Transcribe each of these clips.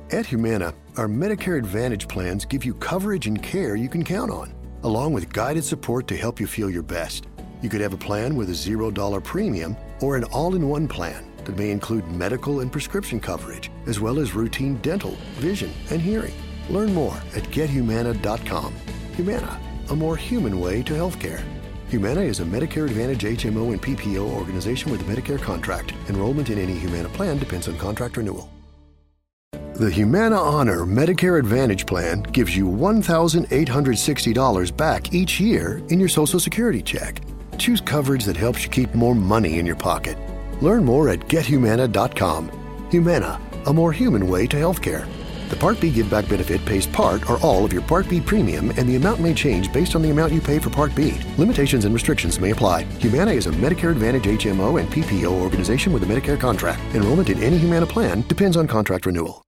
At Humana, our Medicare Advantage plans give you coverage and care you can count on, along with guided support to help you feel your best. You could have a plan with a $0 premium or an all-in-one plan that may include medical and prescription coverage, as well as routine dental, vision, and hearing. Learn more at gethumana.com. Humana, a more human way to healthcare. Humana is a Medicare Advantage HMO and PPO organization with a Medicare contract. Enrollment in any Humana plan depends on contract renewal. The Humana Honor Medicare Advantage Plan gives you $1,860 back each year in your Social Security check. Choose coverage that helps you keep more money in your pocket. Learn more at gethumana.com. Humana, a more human way to healthcare. The Part B Give Back benefit pays part or all of your Part B premium, and the amount may change based on the amount you pay for Part B. Limitations and restrictions may apply. Humana is a Medicare Advantage HMO and PPO organization with a Medicare contract. Enrollment in any Humana plan depends on contract renewal.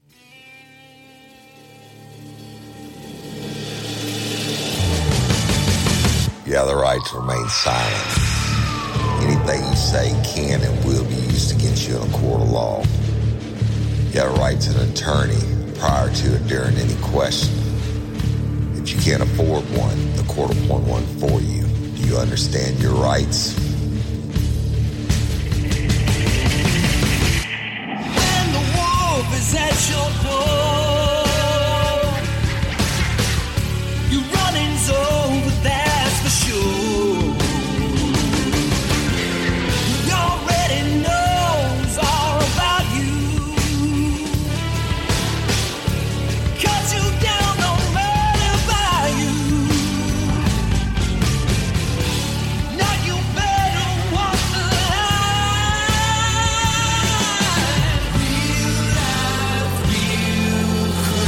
You have the right to remain silent. Anything you say can and will be used against you in a court of law. You have a right to an attorney prior to or during any question. If you can't afford one, the court will appoint one for you. Do you understand your rights? When the wolf is at your door, your running's over, that's for sure. He already knows all about you. Cut you down, no matter by you. Now you better walk the line. Real life, real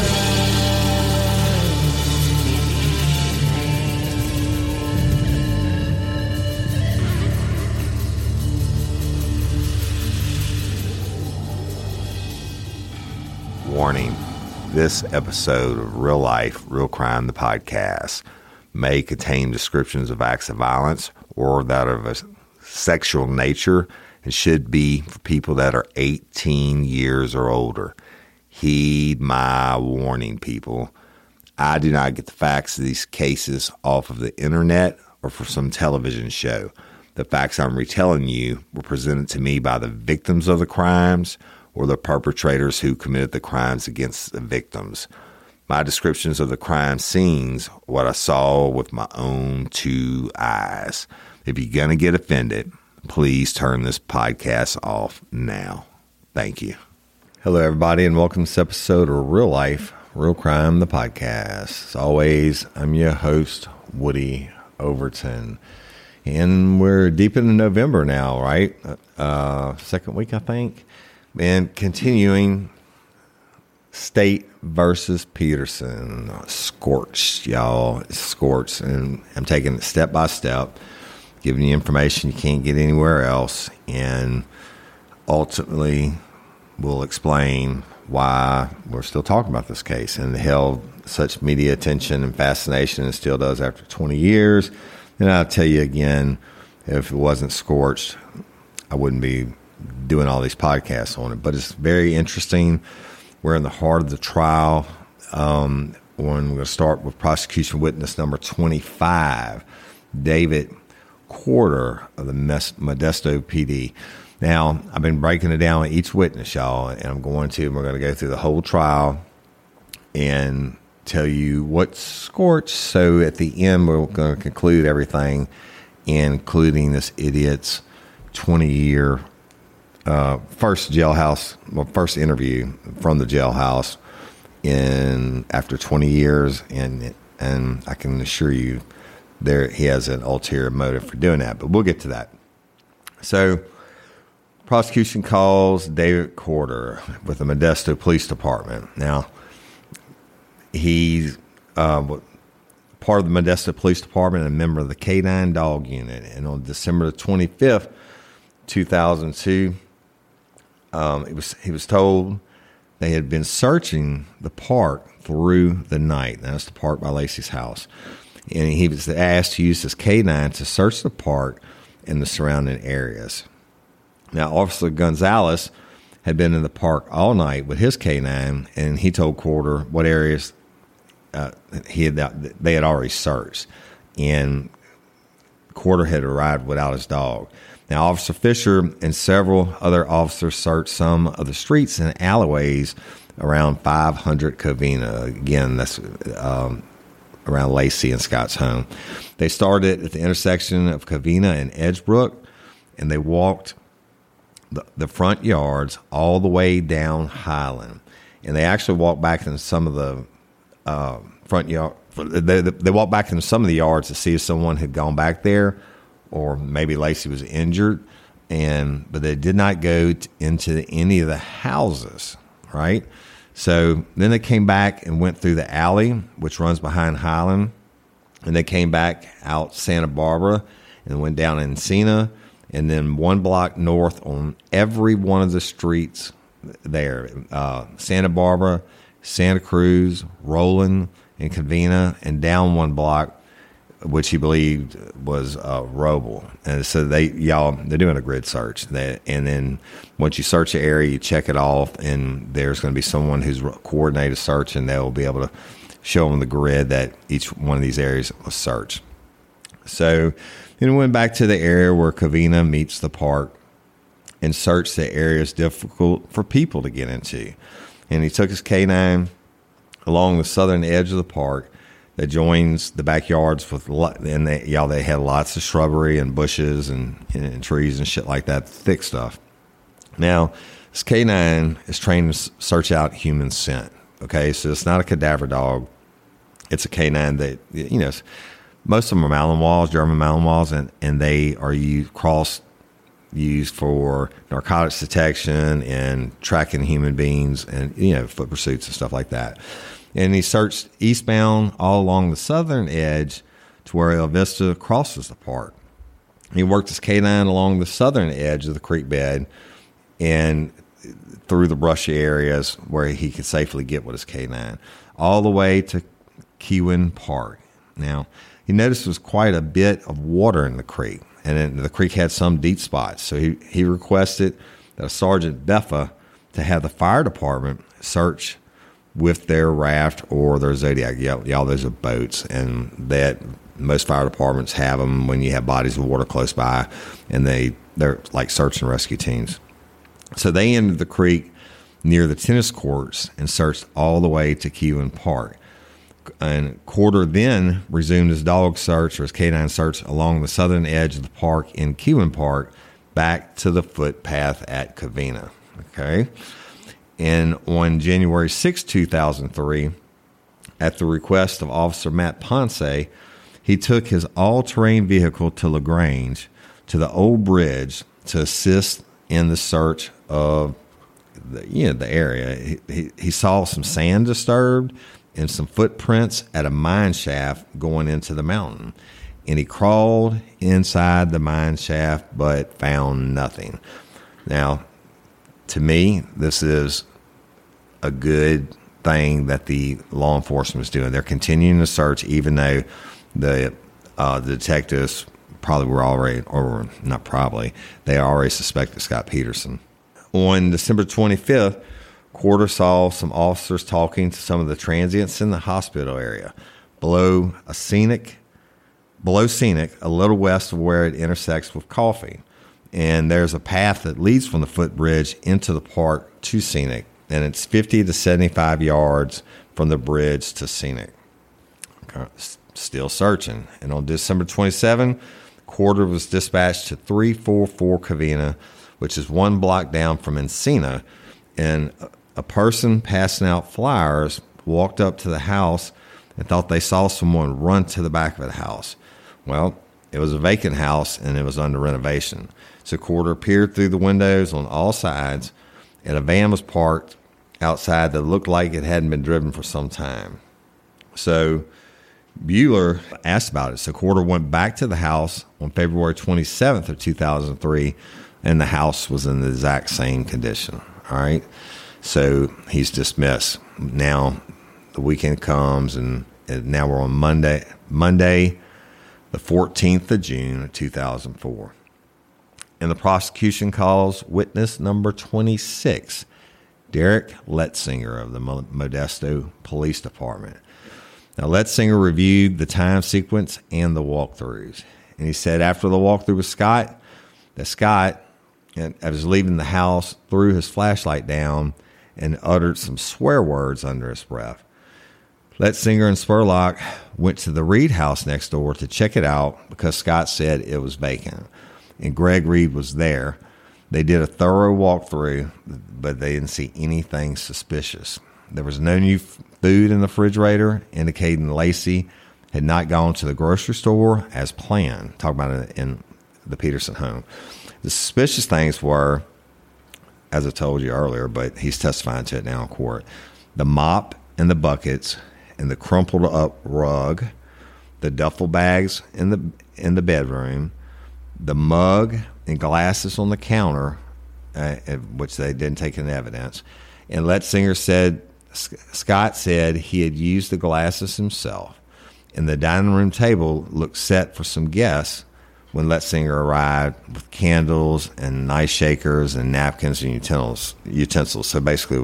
Warning, this episode of Real Life, Real Crime, the podcast, may contain descriptions of acts of violence or that of a sexual nature and should be for people that are 18 years or older. Heed my warning, people. I do not get the facts of these cases off of the internet or from some television show. The facts I'm retelling you were presented to me by the victims of the crimes or the perpetrators who committed the crimes against the victims. My descriptions of the crime scenes, what I saw with my own two eyes. If you're going to get offended, please turn this podcast off now. Thank you. Hello, everybody, and welcome to this episode of Real Life, Real Crime, the podcast. As always, I'm your host, Woody Overton. And we're deep into November now, right? Second week, I think. And continuing, State versus Peterson. Scorched, y'all. Scorched. And I'm taking it step by step, giving you information you can't get anywhere else. And ultimately, we'll explain why we're still talking about this case. And it held such media attention and fascination and still does after 20 years. And I'll tell you again, if it wasn't Scorched, I wouldn't be doing all these podcasts on it. But it's very interesting. We're in the heart of the trial. When we're going to start with prosecution witness number 25, David Quarter of the Modesto PD. Now, I've been breaking it down with each witness, y'all, and we're going to go through the whole trial and tell you what's scorched. So at the end, we're going to conclude everything, including this idiot's 20-year first interview from the jailhouse after 20 years, and I can assure you he has an ulterior motive for doing that, but we'll get to that. So prosecution calls David Quarter with the Modesto Police Department. Now, he's part of the Modesto Police Department and a member of the K9 Dog Unit, and on December 25th, 2002, he was told they had been searching the park through the night. That's the park by Lacey's house. And he was asked to use his K9 to search the park and the surrounding areas. Now, Officer Gonzalez had been in the park all night with his K9, and he told Quarter what areas they had already searched, and Quarter had arrived without his dog. Now, Officer Fisher and several other officers searched some of the streets and alleyways around 500 Covina. Again, that's around Lacey and Scott's home. They started at the intersection of Covina and Edgebrook, and they walked the front yards all the way down Highland. And they actually walked back in some of the front yard. They walked back in some of the yards to see if someone had gone back there, or maybe Lacey was injured. But they did not go into any of the houses, right? So then they came back and went through the alley, which runs behind Highland, and they came back out Santa Barbara and went down Encina, and then 1 block north on every one of the streets there, Santa Barbara, Santa Cruz, Roland, and Covina, and down 1 block, which he believed was Roble. And so they're doing a grid search. And then once you search the area, you check it off, and there's going to be someone who's coordinated a search, and they'll be able to show them the grid that each one of these areas was searched. So then we went back to the area where Covina meets the park and searched the areas difficult for people to get into. And he took his K9 along the southern edge of the park that joins the backyards and they had lots of shrubbery and bushes and trees and shit like that, thick stuff. Now, this K9 is trained to search out human scent. Okay, so it's not a cadaver dog. It's a K9 that, most of them are Malinois, German Malinois, and they are used for narcotics detection and tracking human beings and, foot pursuits and stuff like that. And he searched eastbound all along the southern edge to where El Vista crosses the park. He worked his K9 along the southern edge of the creek bed and through the brushy areas where he could safely get with his K9, all the way to Kewin Park. Now, he noticed there was quite a bit of water in the creek, and the creek had some deep spots. So he requested that Sergeant Beffa to have the fire department search with their raft or their Zodiac. Those are boats, and that most fire departments have them when you have bodies of water close by, and they're like search and rescue teams. So they entered the creek near the tennis courts and searched all the way to Kewin Park. And Quarter then resumed his dog search, or his K9 search, along the southern edge of the park in Kewin Park back to the footpath at Covina. Okay. And on January 6, 2003, at the request of Officer Matt Ponce, he took his all-terrain vehicle to LaGrange to the old bridge to assist in the search of the area. He saw some sand disturbed and some footprints at a mine shaft going into the mountain. And he crawled inside the mine shaft but found nothing. Now, to me, this is a good thing that the law enforcement is doing. They're continuing to search, even though the detectives probably were already, or not probably, they already suspected Scott Peterson. On December 25th, Quarter saw some officers talking to some of the transients in the hospital area, below Scenic, a little west of where it intersects with Coffee. And there's a path that leads from the footbridge into the park to Scenic, and it's 50 to 75 yards from the bridge to Scenic. Still searching. And on December 27, Quarter was dispatched to 344 Covina, which is 1 block down from Encina, and a person passing out flyers walked up to the house and thought they saw someone run to the back of the house. Well, it was a vacant house, and it was under renovation. So Quarter peered through the windows on all sides, and a van was parked outside that looked like it hadn't been driven for some time. So Bueller asked about it. So Quarter went back to the house on February 27th of 2003, and the house was in the exact same condition. All right. So he's dismissed. Now the weekend comes, and now we're on Monday, the 14th of June of 2004. And the prosecution calls witness number 26, Derek Letzinger of the Modesto Police Department. Now, Letzinger reviewed the time sequence and the walkthroughs. And he said after the walkthrough with Scott, that Scott, as leaving the house, threw his flashlight down and uttered some swear words under his breath. Letzinger and Spurlock went to the Reed house next door to check it out because Scott said it was vacant. And Greg Reed was there. They did a thorough walkthrough, but they didn't see anything suspicious. There was no new food in the refrigerator, indicating Lacey had not gone to the grocery store as planned. Talk about it in the Peterson home. The suspicious things were, as I told you earlier, but he's testifying to it now in court, the mop and the buckets and the crumpled up rug, the duffel bags in the bedroom, the mug and glasses on the counter, which they didn't take in evidence. And Letzinger said, Scott said he had used the glasses himself. And the dining room table looked set for some guests when Letzinger arrived with candles and ice shakers and napkins and utensils. So basically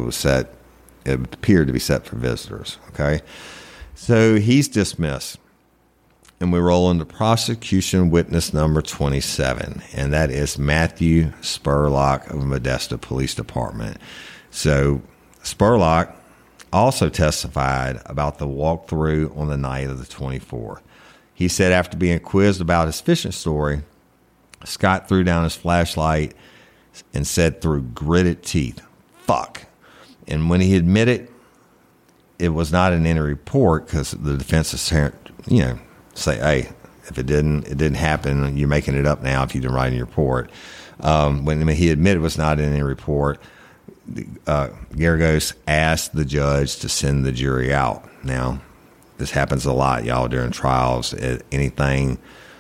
it appeared to be set for visitors. Okay. So he's dismissed. And we roll into prosecution witness number 27, and that is Matthew Spurlock of Modesto Police Department. So Spurlock also testified about the walkthrough on the night of the 24th. He said after being quizzed about his fishing story, Scott threw down his flashlight and said through gritted teeth, "Fuck." And when he admitted it was not in any report, because the defense is, say, hey, if it didn't happen, you're making it up now if you didn't write in your report. When he admitted it was not in any report, Geragos asked the judge to send the jury out. Now, this happens a lot, y'all, during trials. Anything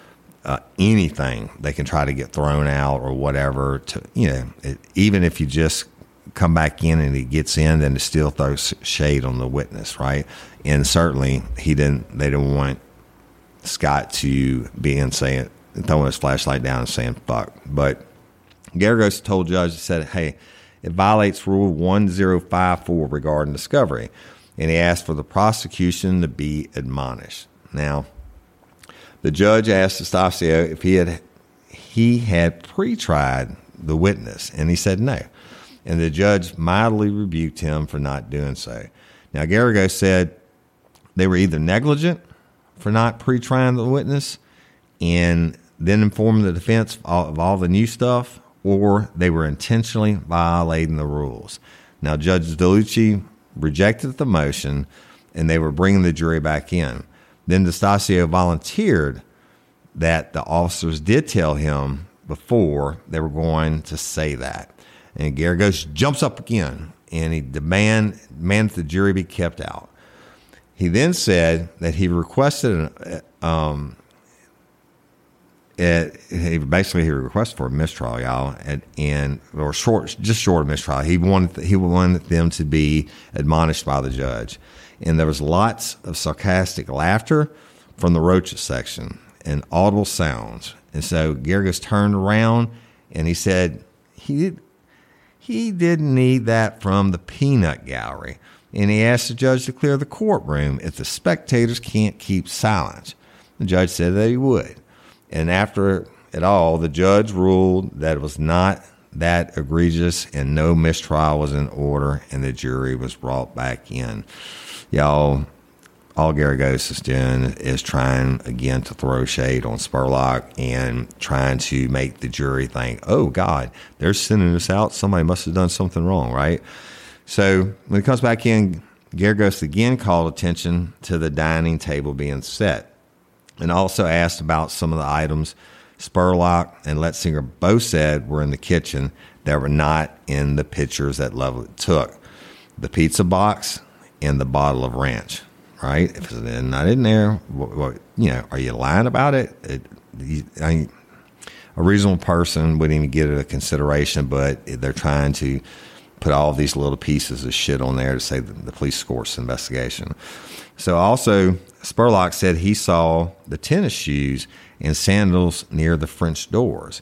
they can try to get thrown out or whatever. Even if you just come back in and he gets in, then it still throws shade on the witness, right? And certainly they didn't want Scott to be throwing his flashlight down and saying fuck. But Geragos told judge, said, hey, it violates Rule 1054 regarding discovery. And he asked for the prosecution to be admonished. Now, the judge asked Estacio if he had pre-tried the witness, and he said no. And the judge mildly rebuked him for not doing so. Now, Geragos said they were either negligent for not pre-trying the witness and then informing the defense of all the new stuff, or they were intentionally violating the rules. Now, Judge DeLucci rejected the motion, and they were bringing the jury back in. Then Estacio volunteered that the officers did tell him before they were going to say that. And Geragos jumps up again, and he demands the jury be kept out. He then said that he requested he requested for a mistrial, y'all, short of mistrial. He wanted them to be admonished by the judge, and there was lots of sarcastic laughter from the Roaches section and audible sounds. And so Geragos turned around and he said he didn't need that from the peanut gallery. And he asked the judge to clear the courtroom if the spectators can't keep silence. The judge said that he would. And after it all, the judge ruled that it was not that egregious and no mistrial was in order, and the jury was brought back in. Y'all, all Geragos is doing is trying again to throw shade on Spurlock and trying to make the jury think, oh, God, they're sending us out. Somebody must have done something wrong, right? So when he comes back in, Geragos again called attention to the dining table being set and also asked about some of the items Spurlock and Letzinger both said were in the kitchen that were not in the pictures that Lovett took. The pizza box and the bottle of ranch, right? If it's not in there, are you lying about it? A reasonable person wouldn't even get it a consideration, but they're trying to put all these little pieces of shit on there to say that the police scourged the investigation. So also, Spurlock said he saw the tennis shoes and sandals near the French doors.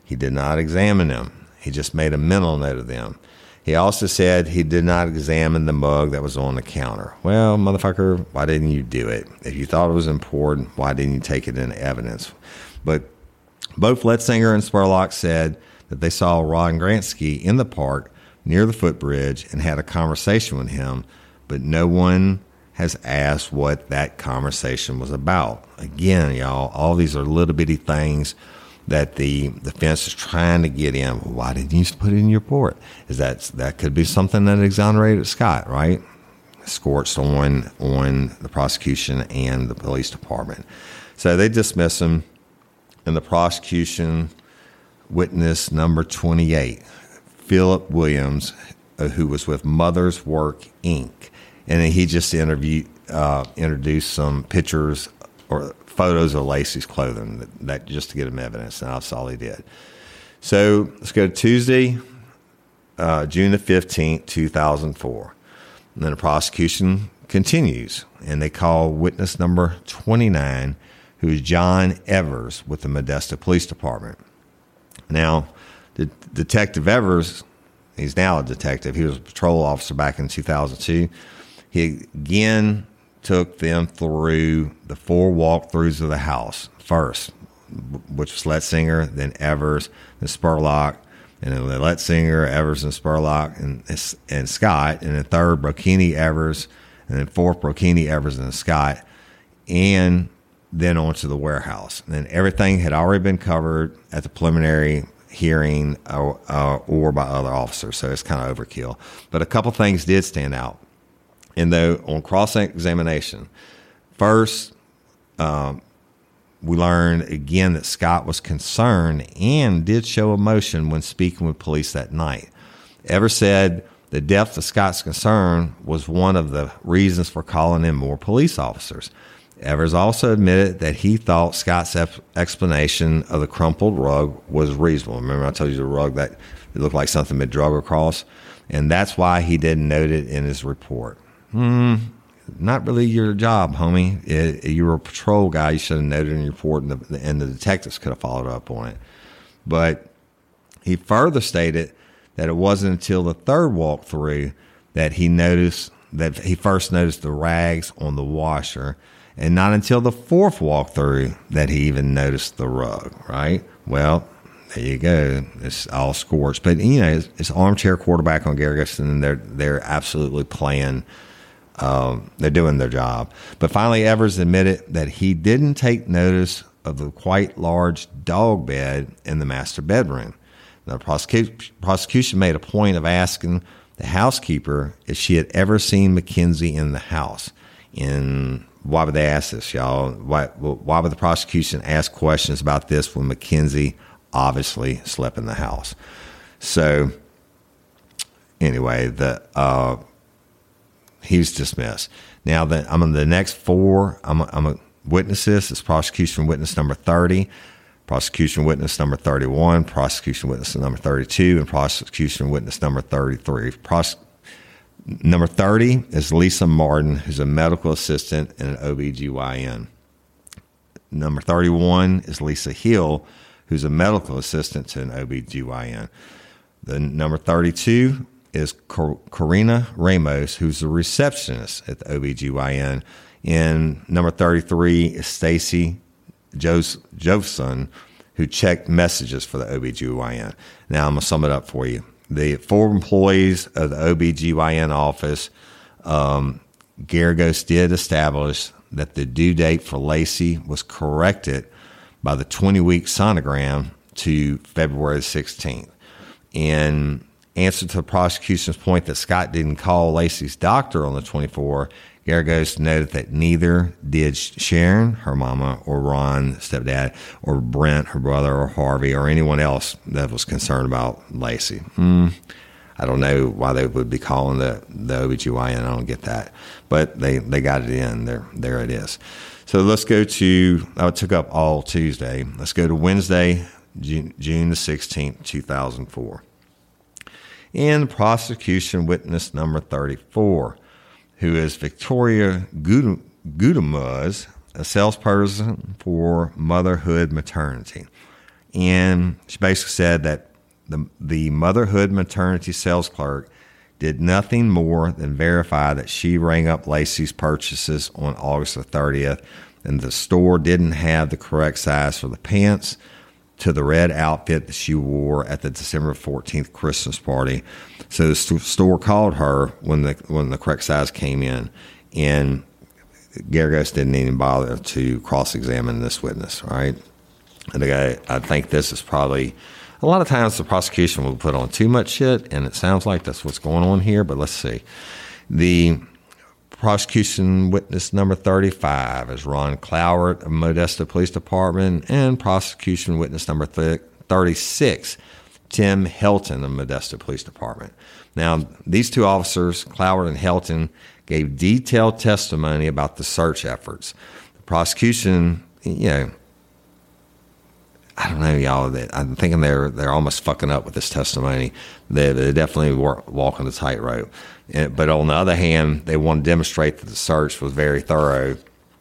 He did not examine them. He just made a mental note of them. He also said he did not examine the mug that was on the counter. Well, motherfucker, why didn't you do it? If you thought it was important, why didn't you take it into evidence? But both Letzinger and Spurlock said that they saw Ron Gransky in the park near the footbridge and had a conversation with him, but no one has asked what that conversation was about. Again, y'all, all these are little bitty things that the defense is trying to get in. Well, why didn't you put it in your report? That could be something that exonerated Scott, right? Scorched on the prosecution and the police department. So they dismiss him, and the prosecution witness number 28, Philip Williams, who was with Mother's Work, Inc., and he just introduced some pictures or photos of Laci's clothing, that just to get him evidence, and that's all he did. So let's go to Tuesday, June the 15th, 2004. And then the prosecution continues, and they call witness number 29, who is John Evers with the Modesto Police Department. Now, the Detective Evers, he's now a detective. He was a patrol officer back in 2002. He again took them through the 4 walkthroughs of the house first, which was Letzinger, then Evers, then Spurlock, and then Letzinger, Evers, and Spurlock, and Scott, and then third, Brocchini, Evers, and then fourth, Brocchini, Evers, and Scott, and then on to the warehouse. And then everything had already been covered at the preliminary hearing or by other officers, so it's kind of overkill. But a couple things did stand out. And though on cross-examination, first, we learned again that Scott was concerned and did show emotion when speaking with police that night. Evers said the depth of Scott's concern was one of the reasons for calling in more police officers. Evers also admitted that he thought Scott's explanation of the crumpled rug was reasonable. Remember I told you the rug that it looked like something been drug across? And that's why he didn't note it in his report. Not really your job, homie. You were a patrol guy. You should have noted in your report, and the detectives could have followed up on it. But he further stated that it wasn't until the third walkthrough that he first noticed the rags on the washer, and not until the fourth walkthrough that he even noticed the rug, right? Well, there you go. It's all scorched. But, it's armchair quarterback on Gary Gibson, and they're absolutely playing. They're doing their job. But finally, Evers admitted that he didn't take notice of the quite large dog bed in the master bedroom. The prosecution made a point of asking the housekeeper if she had ever seen Mackenzie in the house. And why would they ask this, y'all? Why would the prosecution ask questions about this when Mackenzie obviously slept in the house? So, anyway, he was dismissed. Now, I'm on the next 4. I'm a witnesses. It's prosecution witness number 30, prosecution witness number 31, prosecution witness number 32, and prosecution witness number 33. Number 30 is Lisa Martin, who's a medical assistant and an OBGYN. Number 31 is Lisa Hill, who's a medical assistant to an OBGYN. The number 32 is Karina Ramos, who's a receptionist at the OBGYN. And number 33 is Stacy Josephson, who checked messages for the OBGYN. Now, I'm going to sum it up for you. The 4 employees of the OBGYN office, Garagos did establish that the due date for Laci was corrected by the 20-week sonogram to February 16th. In answer to the prosecution's point that Scott didn't call Laci's doctor on the 24th, Garagos noted that neither did Sharon, her mama, or Ron, stepdad, or Brent, her brother, or Harvey, or anyone else that was concerned about Laci. I don't know why they would be calling the OBGYN. I don't get that. But they got it in. There it is. So let's go to, I took up all Tuesday. Let's go to Wednesday, June the 16th, 2004. And prosecution witness number 34, who is Victoria Gudemuz, a salesperson for Motherhood Maternity. And she basically said that the motherhood maternity sales clerk did nothing more than verify that she rang up Lacey's purchases on August the 30th, and the store didn't have the correct size for the pants to the red outfit that she wore at the December 14th Christmas party. So the store called her when the correct size came in, and Geragos didn't even bother to cross-examine this witness, right? And I think this is probably, a lot of times the prosecution will put on too much shit, and it sounds like that's what's going on here, but let's see. The prosecution witness number 35 is Ron Cloward of Modesto Police Department, and prosecution witness number 36, Tim Helton of Modesto Police Department. Now, these two officers, Cloward and Helton, gave detailed testimony about the search efforts. The prosecution, I don't know, y'all. I'm thinking they're almost fucking up with this testimony. They definitely walking the tightrope. But on the other hand, they want to demonstrate that the search was very thorough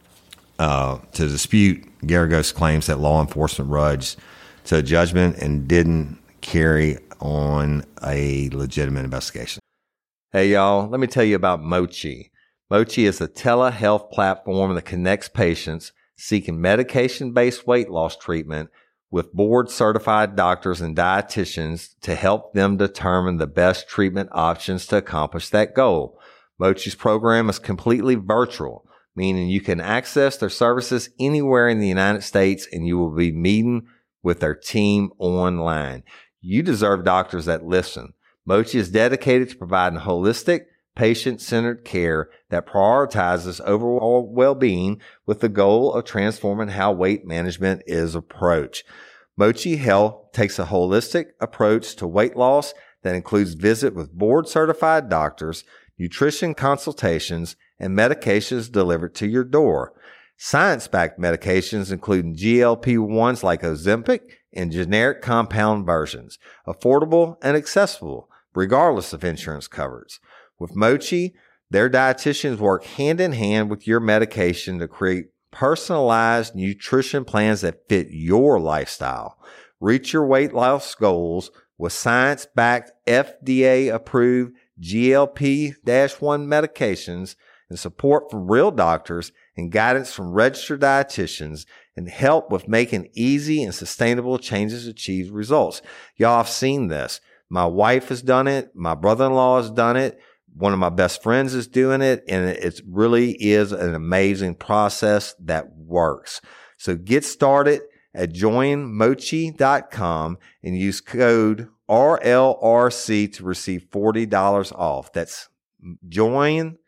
to dispute Geragos' claims that law enforcement rushed to a judgment and didn't carry on a legitimate investigation. Hey, y'all, let me tell you about Mochi. Mochi is a telehealth platform that connects patients seeking medication-based weight loss treatment with board-certified doctors and dietitians to help them determine the best treatment options to accomplish that goal. Mochi's program is completely virtual, meaning you can access their services anywhere in the United States, and you will be meeting with their team online. You deserve doctors that listen. Mochi is dedicated to providing holistic, patient-centered care that prioritizes overall well-being with the goal of transforming how weight management is approached. Mochi Health takes a holistic approach to weight loss that includes visit with board-certified doctors, nutrition consultations, and medications delivered to your door. Science-backed medications including GLP-1s like Ozempic and generic compound versions, affordable and accessible regardless of insurance coverage. With Mochi, their dietitians work hand in hand with your medication to create personalized nutrition plans that fit your lifestyle. Reach your weight loss goals with science-backed, FDA-approved GLP-1 medications and support from real doctors and guidance from registered dietitians and help with making easy and sustainable changes to achieve results. Y'all have seen this. My wife has done it. My brother-in-law has done it. One of my best friends is doing it, and it really is an amazing process that works. So get started at joinmochi.com and use code RLRC to receive $40 off. That's join,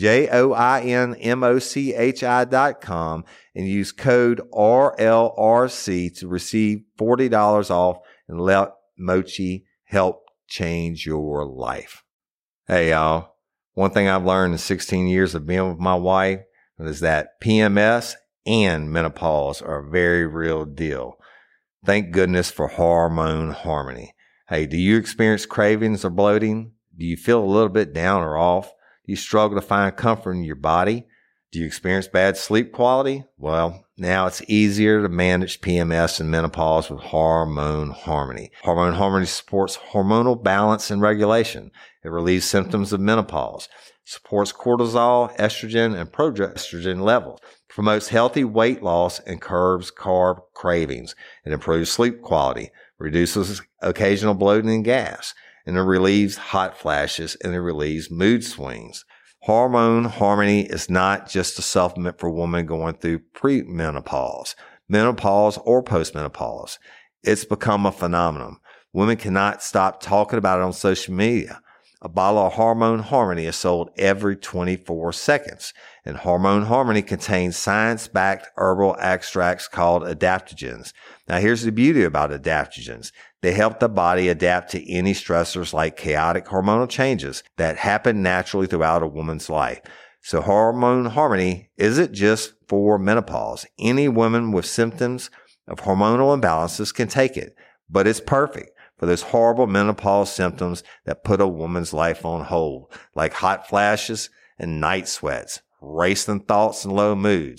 JOINMOCHI.com, and use code RLRC to receive $40 off and let Mochi help change your life. Hey, y'all, one thing I've learned in 16 years of being with my wife is that PMS and menopause are a very real deal. Thank goodness for Hormone Harmony. Hey, do you experience cravings or bloating? Do you feel a little bit down or off? Do you struggle to find comfort in your body? Do you experience bad sleep quality? Well, now it's easier to manage PMS and menopause with Hormone Harmony. Hormone Harmony supports hormonal balance and regulation. It relieves symptoms of menopause, supports cortisol, estrogen, and progestin levels, promotes healthy weight loss, and curbs carb cravings. It improves sleep quality, reduces occasional bloating and gas, and it relieves hot flashes, and it relieves mood swings. Hormone Harmony is not just a supplement for women going through premenopause, menopause, or postmenopause. It's become a phenomenon. Women cannot stop talking about it on social media. A bottle of Hormone Harmony is sold every 24 seconds, and Hormone Harmony contains science-backed herbal extracts called adaptogens. Now, here's the beauty about adaptogens. They help the body adapt to any stressors like chaotic hormonal changes that happen naturally throughout a woman's life. So Hormone Harmony isn't just for menopause. Any woman with symptoms of hormonal imbalances can take it, but it's perfect for those horrible menopause symptoms that put a woman's life on hold, like hot flashes and night sweats, racing thoughts and low moods,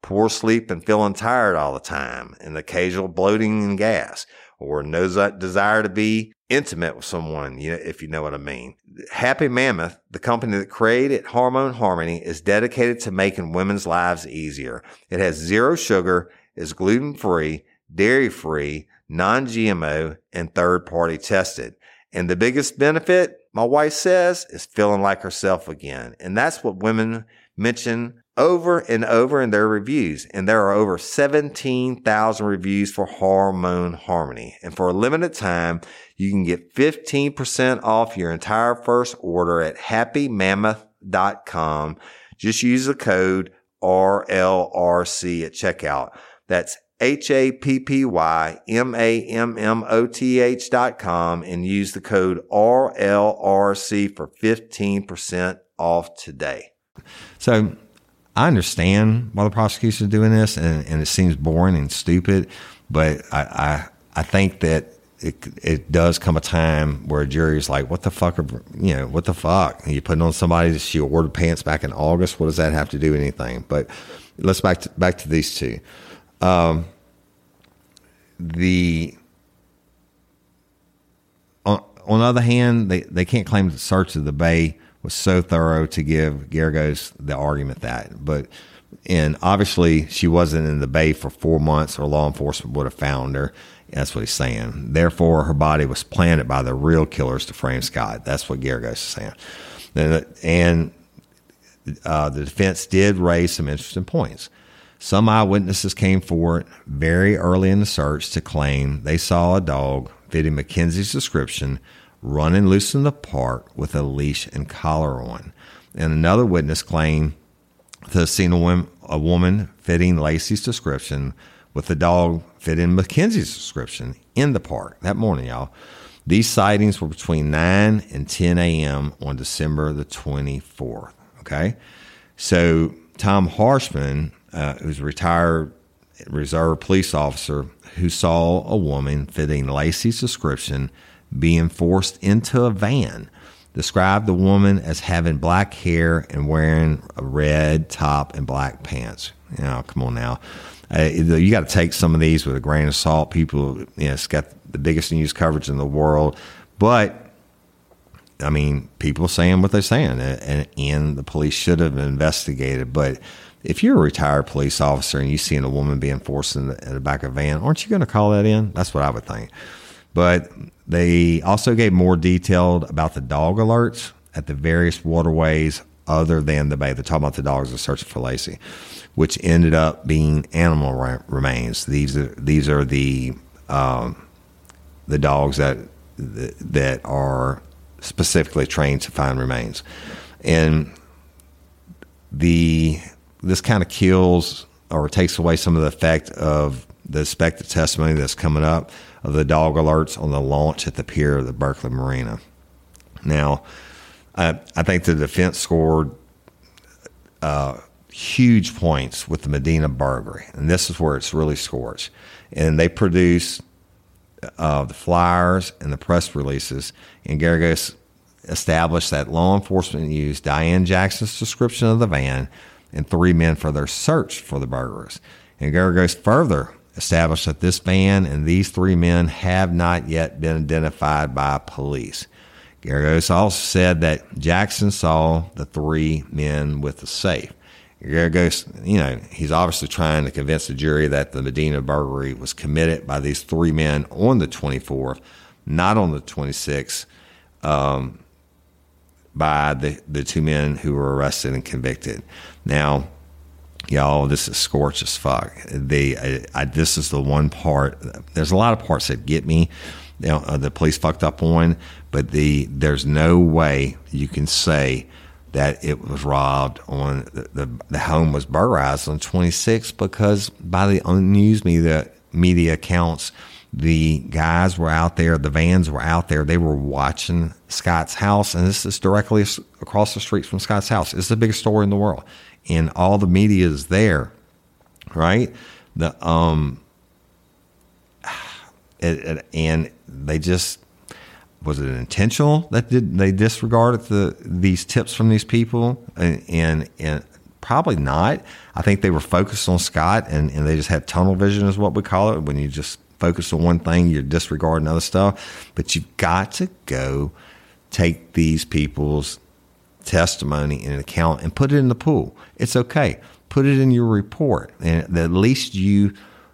poor sleep and feeling tired all the time, and occasional bloating and gas, or no desire to be intimate with someone, if you know what I mean. Happy Mammoth, the company that created Hormone Harmony, is dedicated to making women's lives easier. It has 0 sugar, is gluten-free, dairy-free, non-GMO, and third-party tested. And the biggest benefit, my wife says, is feeling like herself again. And that's what women mention over and over in their reviews. And there are over 17,000 reviews for Hormone Harmony. And for a limited time, you can get 15% off your entire first order at happymammoth.com. Just use the code RLRC at checkout. That's happymammoth.com and use the code RLRC for 15% off today. So I understand why the prosecution is doing this, and it seems boring and stupid, but I think that it does come a time where a jury is like, what the fuck, what the fuck? And you put it on somebody that she ordered pants back in August. What does that have to do with anything? But let's back to these two. On the other hand, they can't claim the search of the bay was so thorough to give Geragos the argument and obviously she wasn't in the bay for 4 months, or law enforcement would have found her. That's what he's saying. Therefore, her body was planted by the real killers to frame Scott. That's what Geragos is saying. And the defense did raise some interesting points. Some eyewitnesses came forward very early in the search to claim they saw a dog fitting Mackenzie's description running loose in the park with a leash and collar on. And another witness claimed to have seen a woman fitting Lacey's description with the dog fitting Mackenzie's description in the park that morning, y'all. These sightings were between 9 and 10 a.m. on December the 24th, okay? So Tom Harshman, who's a retired reserve police officer who saw a woman fitting Lacey's description being forced into a van, described the woman as having black hair and wearing a red top and black pants. Come on now. You got to take some of these with a grain of salt. People, it's got the biggest news coverage in the world. But, I mean, people saying what they're saying, and the police should have investigated. But if you're a retired police officer and you see a woman being forced in the back of a van, aren't you going to call that in? That's what I would think. But they also gave more detailed about the dog alerts at the various waterways other than the bay. They're talking about the dogs that are searching for Lacey, which ended up being animal remains. These are the dogs that are specifically trained to find remains. And this kind of kills or takes away some of the effect of the expected testimony that's coming up of the dog alerts on the launch at the pier of the Berkeley Marina. Now, I think the defense scored huge points with the Medina burglary, and this is where it's really scorched. And they produced the flyers and the press releases, and Geragos established that law enforcement used Diane Jackson's description of the van and 3 men for their search for the burglars. And Geragos further established that this van and these 3 men have not yet been identified by police. Geragos also said that Jackson saw the 3 men with the safe. Geragos, he's obviously trying to convince the jury that the Medina burglary was committed by these 3 men on the 24th, not on the 26th, by the 2 men who were arrested and convicted. Now, y'all, this is scorched as fuck. This is the one part. There's a lot of parts that get me. The police fucked up on, but there's no way you can say that it was robbed on the home was burglarized on 26, because by the news media accounts, the guys were out there, the vans were out there, they were watching Scott's house, and this is directly across the street from Scott's house. It's the biggest story in the world, and all the media is there, right? And they just, was it intentional that they disregarded these tips from these people and Probably not. I think they were focused on Scott, and they just had tunnel vision is what we call it. When you just focus on one thing, you're disregarding other stuff. But you've got to go take these people's testimony in account and put it in the pool. It's okay. Put it in your report, and at least you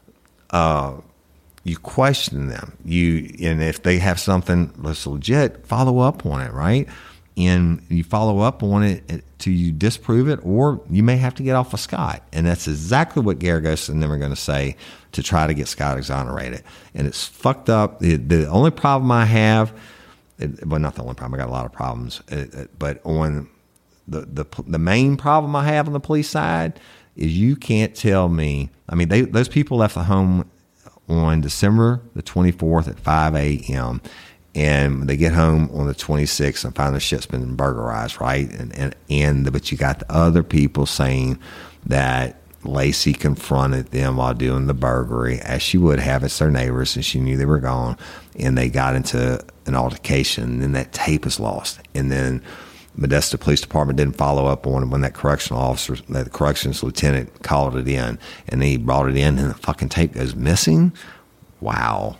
question them. And if they have something that's legit, follow up on it, right? And you follow up on it till you disprove it, or you may have to get off of Scott. And that's exactly what Geragos and them are going to say to try to get Scott exonerated. And it's fucked up. The only problem I have, well, not the only problem, I got a lot of problems, but on the main problem I have on the police side is you can't tell me, I mean, those people left the home on December the 24th at 5 a.m., and they get home on the 26th and find their shit's been burglarized, right? But you got the other people saying that Lacey confronted them while doing the burglary, as she would have. It's their neighbors, and she knew they were gone, and they got into an altercation, and then that tape is lost. And then Modesto Police Department didn't follow up on it when that correctional officer, that corrections lieutenant, called it in, and he brought it in, and the fucking tape goes missing. Wow.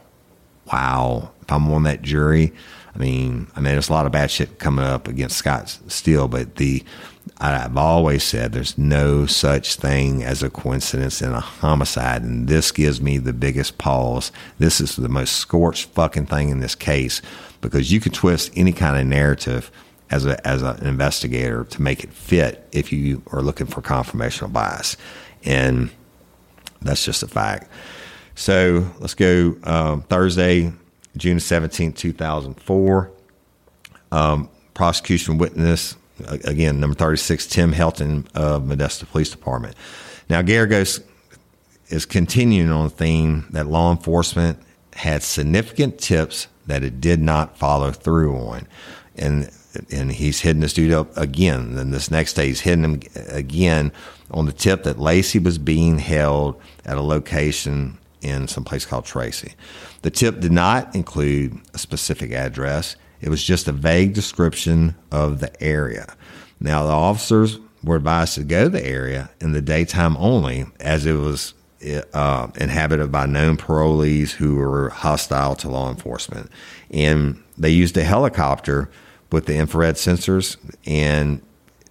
If I'm on that jury, I mean, there's a lot of bad shit coming up against Scott still, but I've always said there's no such thing as a coincidence in a homicide, and this gives me the biggest pause. This is the most scorched fucking thing in this case, because you can twist any kind of narrative as an investigator to make it fit if you are looking for confirmational bias, and that's just a fact. So let's go Thursday, June 17, 2004. Prosecution witness, again, number 36, Tim Helton of Modesto Police Department. Now, Geragos is continuing on the theme that law enforcement had significant tips that it did not follow through on. And he's hitting this dude up again. Then this next day, he's hitting him again on the tip that Lacey was being held at a location in some place called Tracy. The tip did not include a specific address. It was just a vague description of the area. Now, the officers were advised to go to the area in the daytime only, as it was inhabited by known parolees who were hostile to law enforcement. And they used a helicopter with the infrared sensors, and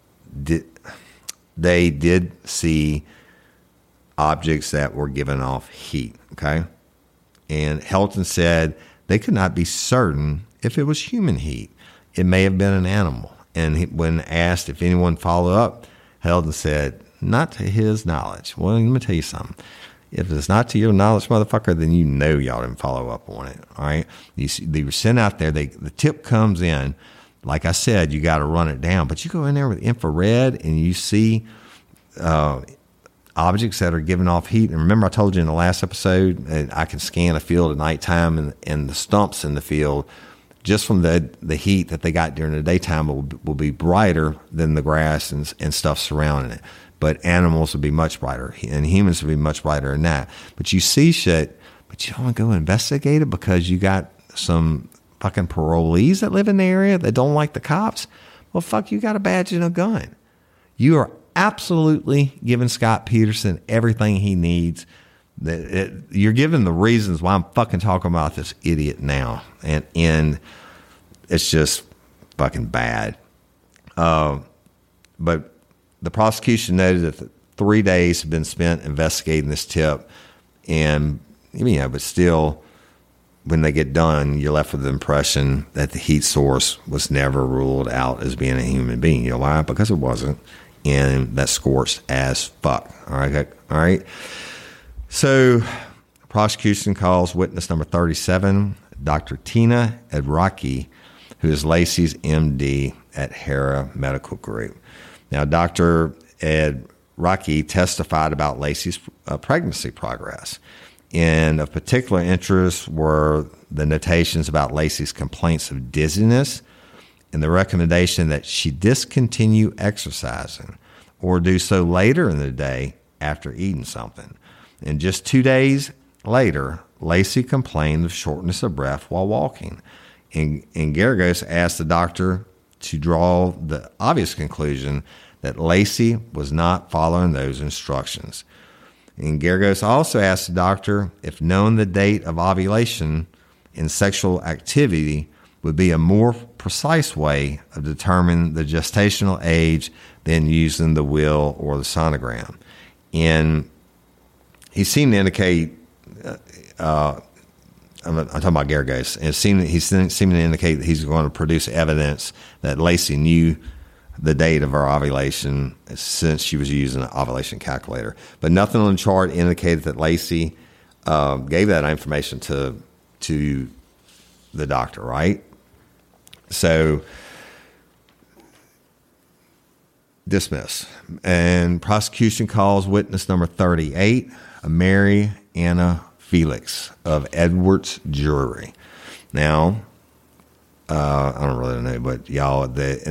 they did see objects that were giving off heat, okay? And Helton said they could not be certain if it was human heat. It may have been an animal. And when asked if anyone followed up, Helton said, not to his knowledge. Well, let me tell you something. If it's not to your knowledge, motherfucker, then you know y'all didn't follow up on it, all right? They were sent out there. The tip comes in. Like I said, you got to run it down. But you go in there with infrared and you see objects that are giving off heat. And remember I told you in the last episode, I can scan a field at nighttime, and the stumps in the field, just from the heat that they got during the daytime, will be brighter than the grass and stuff surrounding it. But animals would be much brighter, and humans would be much brighter than that. But you see shit, but you don't want to go investigate it because you got some fucking parolees that live in the area that don't like the cops. Well, fuck, you got a badge and a gun. You are absolutely giving Scott Peterson everything he needs. You're giving the reasons why I'm fucking talking about this idiot now, and it's just fucking bad. But the prosecution noted that 3 days have been spent investigating this tip, and but still, when they get done, you're left with the impression that the heat source was never ruled out as being a human being. You know why? Because it wasn't. And that's scorched as fuck. All right. So, prosecution calls witness number 37, Dr. Tina Edraki, who is Lacey's MD at Hera Medical Group. Now, Dr. Edraki testified about Lacey's pregnancy progress. And of particular interest were the notations about Lacey's complaints of dizziness and the recommendation that she discontinue exercising or do so later in the day after eating something. And just 2 days later, Lacey complained of shortness of breath while walking. And Geragos asked the doctor to draw the obvious conclusion that Lacey was not following those instructions. And Geragos also asked the doctor if knowing the date of ovulation in sexual activity would be a more precise way of determining the gestational age than using the will or the sonogram. And he seemed to indicate, I'm talking about Geragos, and he seemed to indicate that he's going to produce evidence that Lacey knew the date of her ovulation since she was using an ovulation calculator. But nothing on the chart indicated that Lacey gave that information to the doctor, right? So, dismiss. And prosecution calls witness number 38, Mary Anna Felix of Edwards Jury. Now, I don't really know, but y'all,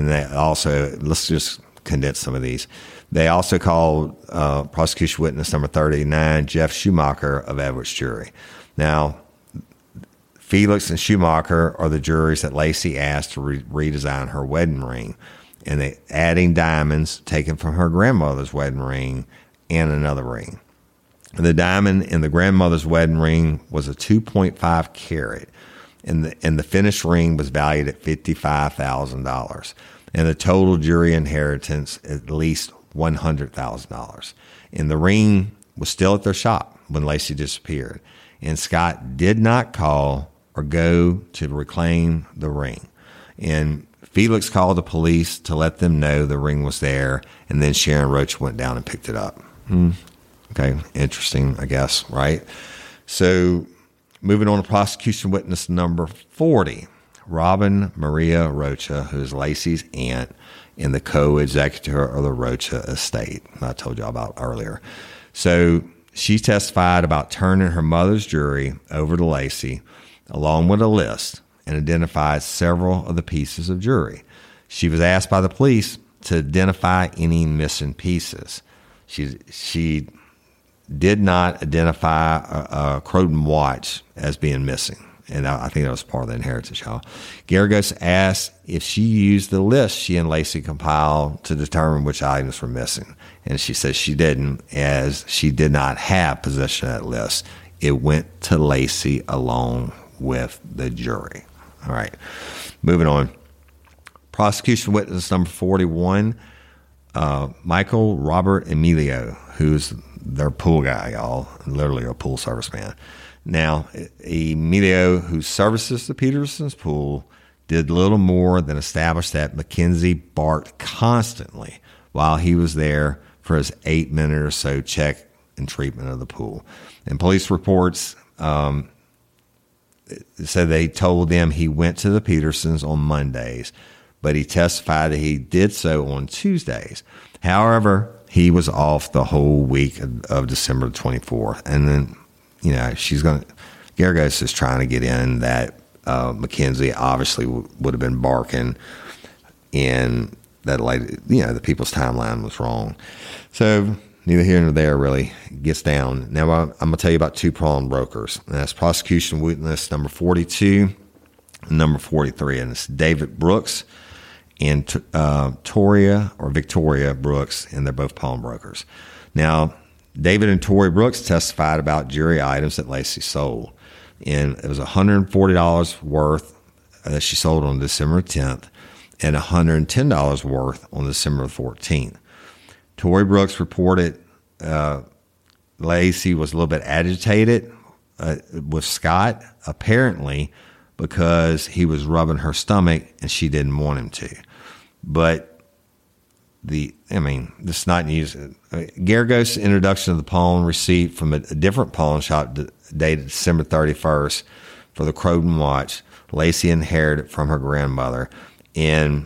let's just condense some of these. They also called prosecution witness number 39, Jeff Schumacher of Edwards Jury. Now, Felix and Schumacher are the juries that Lacey asked to redesign her wedding ring, and they adding diamonds taken from her grandmother's wedding ring and another ring. The diamond in the grandmother's wedding ring was a 2.5 carat, and the finished ring was valued at $55,000, and the total jury inheritance at least $100,000. And the ring was still at their shop when Lacey disappeared, and Scott did not call or go to reclaim the ring. And Felix called the police to let them know the ring was there, and then Sharon Roach went down and picked it up. Okay, interesting, I guess, right? So moving on to prosecution witness number 40, Robin Maria Rocha, who is Lacey's aunt and the co-executor of the Rocha estate I told you about earlier. So she testified about turning her mother's jury over to Lacey along with a list and identified several of the pieces of jewelry. She was asked by the police to identify any missing pieces. She did not identify a Croton watch as being missing, and I think that was part of the inheritance, y'all. Geragos asked if she used the list she and Lacey compiled to determine which items were missing, and she said she didn't, as she did not have possession of that list. It went to Lacey along with the jury. All right, moving on. Prosecution witness number 41, Michael Robert Emilio, who's their pool guy, y'all, literally a pool service man. Now, Emilio, who services the Petersons pool, did little more than establish that Mackenzie barked constantly while he was there for his 8-minute or so check and treatment of the pool. And police reports said they told them he went to the Petersons on Mondays, but he testified that he did so on Tuesdays. However, he was off the whole week of December 24th. And then, Geragos is trying to get in that Mackenzie obviously would have been barking, and that, the people's timeline was wrong. So neither here nor there really gets down. Now, I'm going to tell you about two pawnbrokers. And that's prosecution witness number 42 and number 43. And it's David Brooks and Victoria Brooks, and they're both pawnbrokers. Now, David and Tori Brooks testified about jewelry items that Lacey sold. And it was $140 worth that she sold on December 10th and $110 worth on December 14th. Tori Brooks reported Lacey was a little bit agitated with Scott, apparently because he was rubbing her stomach and she didn't want him to. But this is not news. Geragos' introduction of the pawn receipt from a different pawn shop dated December 31st for the Croton watch Lacey inherited from her grandmother. And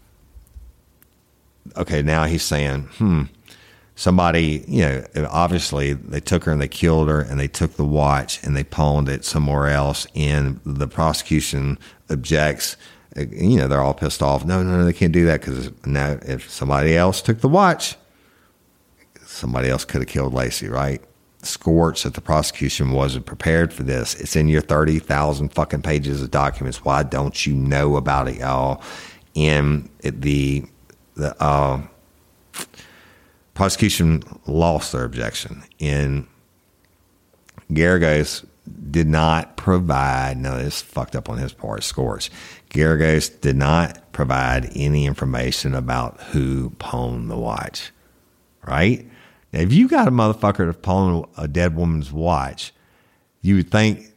okay, now he's saying, somebody, obviously they took her and they killed her and they took the watch and they pawned it somewhere else. And the prosecution objects. They're all pissed off. No, they can't do that, because now if somebody else took the watch, somebody else could have killed Lacey, right? Scorch that the prosecution wasn't prepared for this. It's in your 30,000 fucking pages of documents. Why don't you know about it, y'all? And prosecution lost their objection, and Geragos did not provide, no, this fucked up on his part, Scorch. Geragos did not provide any information about who pawned the watch, right? Now, if you got a motherfucker to pawn a dead woman's watch, you would think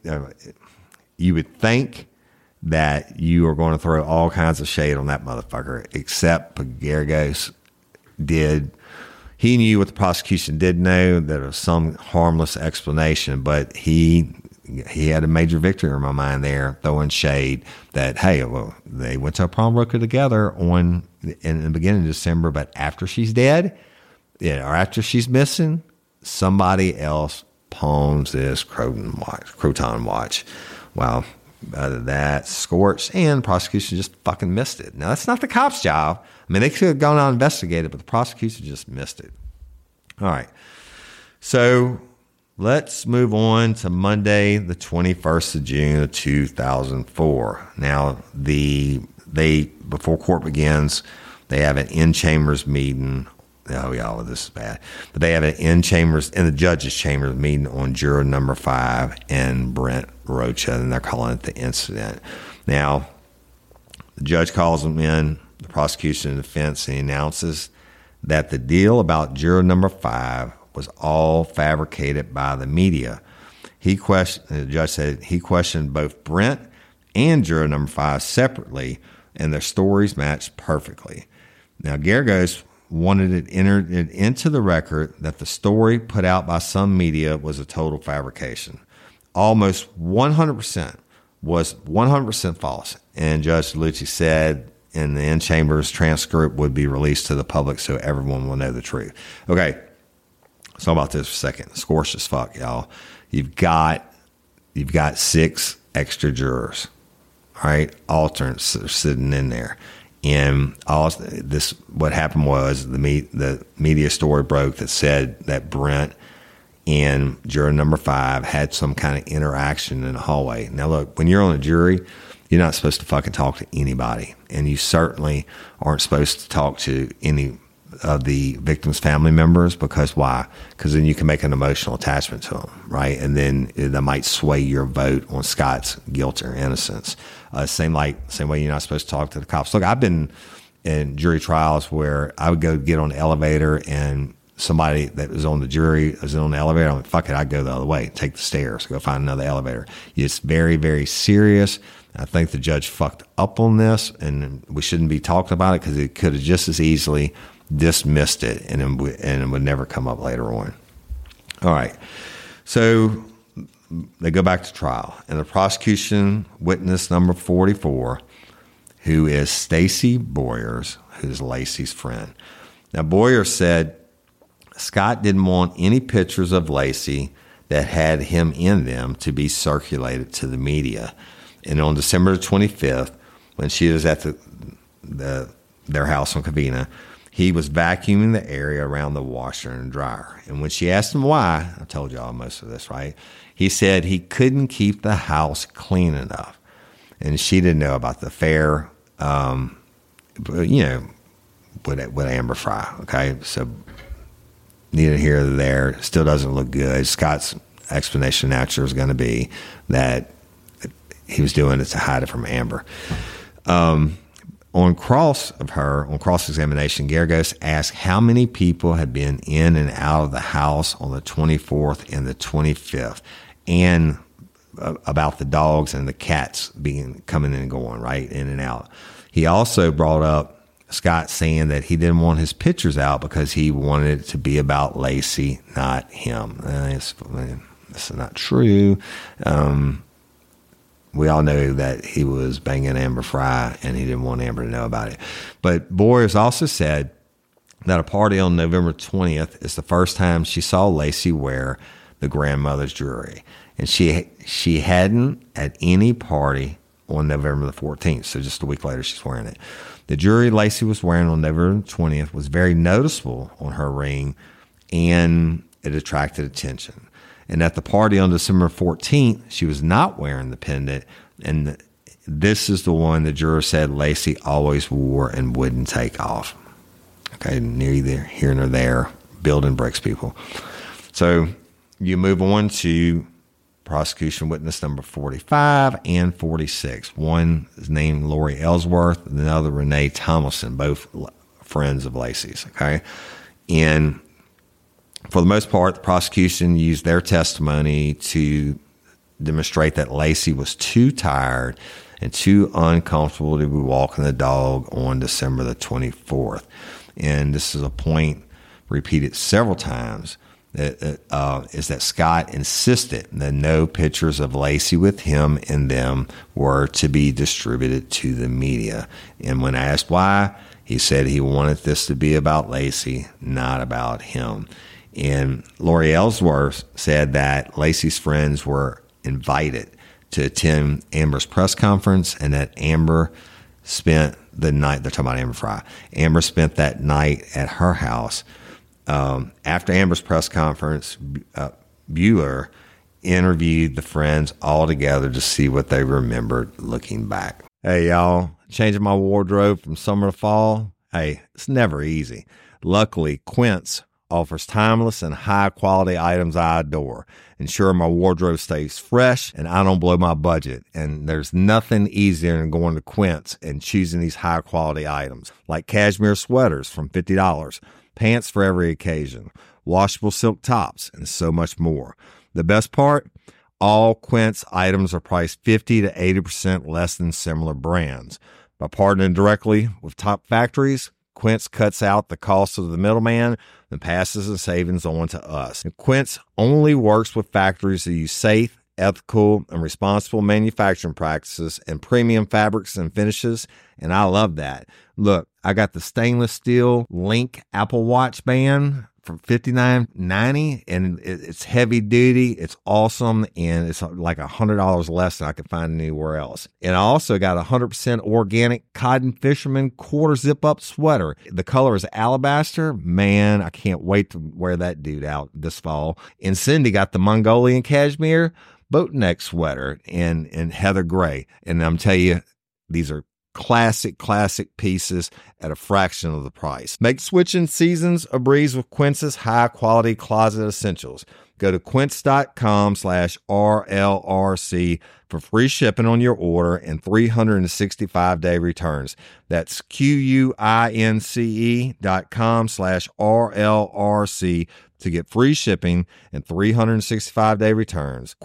that you are going to throw all kinds of shade on that motherfucker, except Geragos did. He knew what the prosecution did know, that it was some harmless explanation, but he had a major victory in my mind there, throwing shade that, hey, well, they went to a pawnbroker together in the beginning of December, but after she's dead, or after she's missing, somebody else pawns this Croton watch. Well, that Scorch and prosecution just fucking missed it. Now, that's not the cops' job. I mean, they could have gone out and investigated, but the prosecution just missed it. All right. So let's move on to Monday, the 21st of June of 2004. Now, before court begins, they have an in-chambers meeting. Oh, yeah, well, this is bad. But they have an in the judge's chambers meeting on juror number 5 and Brent Rocha, and they're calling it the incident. Now, the judge calls them in, the prosecution and defense, and he announces that the deal about juror number 5 was all fabricated by the media. The judge said he questioned both Brent and juror number 5 separately, and their stories matched perfectly. Now, Geragos wanted it entered into the record that the story put out by some media was a total fabrication. Almost 100% was 100% false. And Judge Lucci said in the in-chambers transcript would be released to the public so everyone will know the truth. Okay, let's talk about this for a second. Scorched as fuck, y'all. You've got 6 extra jurors, all right? Alternates are sitting in there. And what happened was the media story broke that said that Brent and juror number 5 had some kind of interaction in the hallway. Now, look, when you're on a jury, you're not supposed to fucking talk to anybody, and you certainly aren't supposed to talk to any of the victim's family members, because why? Because then you can make an emotional attachment to them, right? And then that might sway your vote on Scott's guilt or innocence. Same way you're not supposed to talk to the cops. Look, I've been in jury trials where I would go get on the elevator and somebody that was on the jury was on the elevator. I'm like, fuck it, I'd go the other way, take the stairs, go find another elevator. It's very, very serious. I think the judge fucked up on this, and we shouldn't be talking about it because it could have just as easily dismissed it, and it would never come up later on. All right. So they go back to trial, and the prosecution witness number 44, who is Stacy Boyers, who's Lacey's friend. Now, Boyers said Scott didn't want any pictures of Lacey that had him in them to be circulated to the media. And on December 25th, when she was at their house on Covina, he was vacuuming the area around the washer and dryer. And when she asked him why, I told y'all most of this, right? He said he couldn't keep the house clean enough. And she didn't know about the affair, with Amber Frey, okay? So neither here nor there. Still doesn't look good. Scott's explanation naturally is going to be that he was doing it to hide it from Amber. On cross-examination, Geragos asked how many people had been in and out of the house on the 24th and the 25th, and about the dogs and the cats coming in and going, right, in and out. He also brought up Scott saying that he didn't want his pictures out because he wanted it to be about Lacey, not him. This is not true. We all know that he was banging Amber Frey, and he didn't want Amber to know about it. But Boyers also said that a party on November 20th is the first time she saw Lacey wear the grandmother's jewelry. And she hadn't at any party on November the 14th, so just a week later she's wearing it. The jewelry Lacey was wearing on November 20th was very noticeable on her ring, and it attracted attention. And at the party on December 14th, she was not wearing the pendant, and this is the one the juror said Lacey always wore and wouldn't take off. Okay, neither here nor there. Building bricks, people. So you move on to prosecution witness number 45 and 46. One is named Lori Ellsworth, and the other Renee Tomlinson, both friends of Laci's. Okay, and for the most part, the prosecution used their testimony to demonstrate that Laci was too tired and too uncomfortable to be walking the dog on December the 24th. And this is a point repeated several times, is that Scott insisted that no pictures of Laci with him in them were to be distributed to the media. And when asked why, he said he wanted this to be about Laci, not about him. And Lori Ellsworth said that Laci's friends were invited to attend Amber's press conference, and that Amber spent the night, they're talking about Amber Frey, Amber spent that night at her house. After Amber's press conference, Bueller interviewed the friends all together to see what they remembered looking back. Hey, y'all, changing my wardrobe from summer to fall? Hey, it's never easy. Luckily, Quince offers timeless and high-quality items I adore. Ensure my wardrobe stays fresh and I don't blow my budget. And there's nothing easier than going to Quince and choosing these high-quality items, like cashmere sweaters from $50, pants for every occasion, washable silk tops, and so much more. The best part? All Quince items are priced 50 to 80% less than similar brands. By partnering directly with top factories, Quince cuts out the cost of the middleman and passes the savings on to us. And Quince only works with factories that use safe, ethical, and responsible manufacturing practices and premium fabrics and finishes, and I love that. Look, I got the stainless steel Link Apple Watch band for $59.90, and it's heavy duty, it's awesome, and it's like $100 less than I could find anywhere else. And I also got a 100% organic cotton fisherman quarter zip up sweater. The color is alabaster. Man, I can't wait to wear that dude out this fall. And Cindy got the Mongolian cashmere boat neck sweater in heather gray. And I'm telling you, these are classic pieces at a fraction of the price. Make switching seasons a breeze with Quince's high-quality closet essentials. Go to quince.com/RLRC for free shipping on your order and 365-day returns. That's QUINCE.com/RLRC to get free shipping and 365-day returns.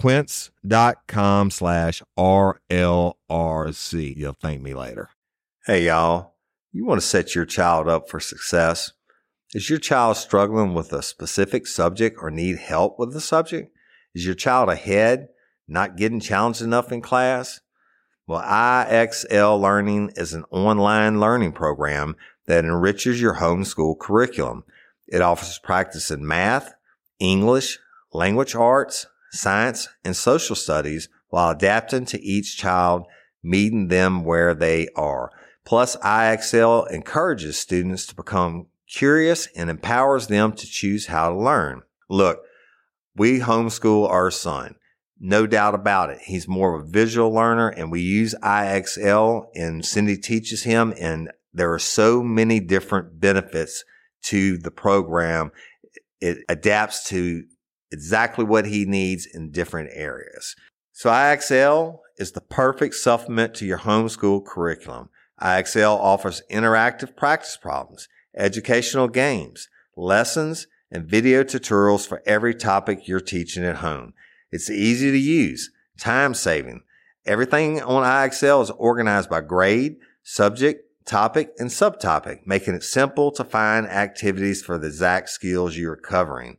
Quince.com/RLRC. You'll thank me later. Hey, y'all. You want to set your child up for success? Is your child struggling with a specific subject or need help with the subject? Is your child ahead, not getting challenged enough in class? Well, IXL Learning is an online learning program that enriches your homeschool curriculum. It offers practice in math, English, language arts, science, and social studies while adapting to each child, meeting them where they are. Plus, IXL encourages students to become curious and empowers them to choose how to learn. Look, we homeschool our son. No doubt about it. He's more of a visual learner, and we use IXL, and Cindy teaches him, and there are so many different benefits to the program. It adapts to exactly what he needs in different areas. So IXL is the perfect supplement to your homeschool curriculum. IXL offers interactive practice problems, educational games, lessons, and video tutorials for every topic you're teaching at home. It's easy to use, time-saving. Everything on IXL is organized by grade, subject, topic, and subtopic, making it simple to find activities for the exact skills you are covering.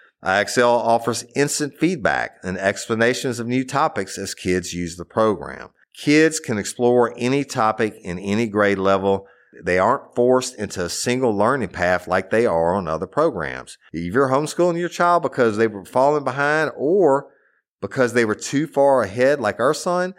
IXL offers instant feedback and explanations of new topics as kids use the program. Kids can explore any topic in any grade level. They aren't forced into a single learning path like they are on other programs. If you're homeschooling your child because they were falling behind or because they were too far ahead like our son,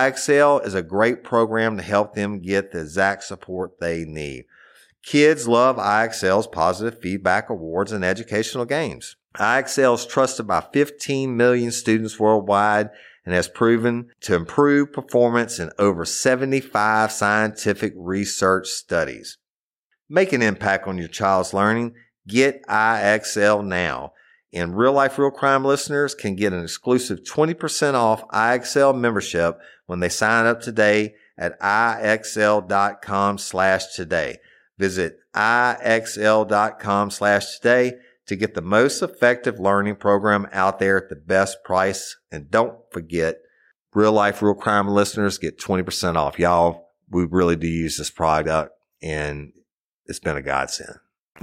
IXL is a great program to help them get the exact support they need. Kids love IXL's positive feedback awards and educational games. IXL is trusted by 15 million students worldwide and has proven to improve performance in over 75 scientific research studies. Make an impact on your child's learning. Get IXL now. And Real Life Real Crime listeners can get an exclusive 20% off IXL membership when they sign up today at IXL.com/today. Visit IXL.com/today to get the most effective learning program out there at the best price. And don't forget, Real Life Real Crime listeners get 20% off. Y'all, we really do use this product, and it's been a godsend.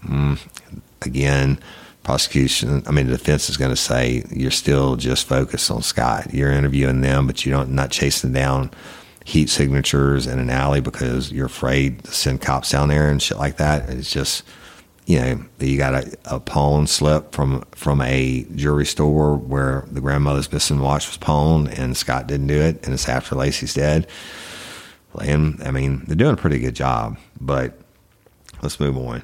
Again, the defense is going to say you're still just focused on Scott. You're interviewing them, but you're not chasing down heat signatures in an alley because you're afraid to send cops down there and shit like that. It's just, you got a pawn slip from a jewelry store where the grandmother's missing watch was pawned and Scott didn't do it, and it's after Lacey's dead. And they're doing a pretty good job, but let's move on.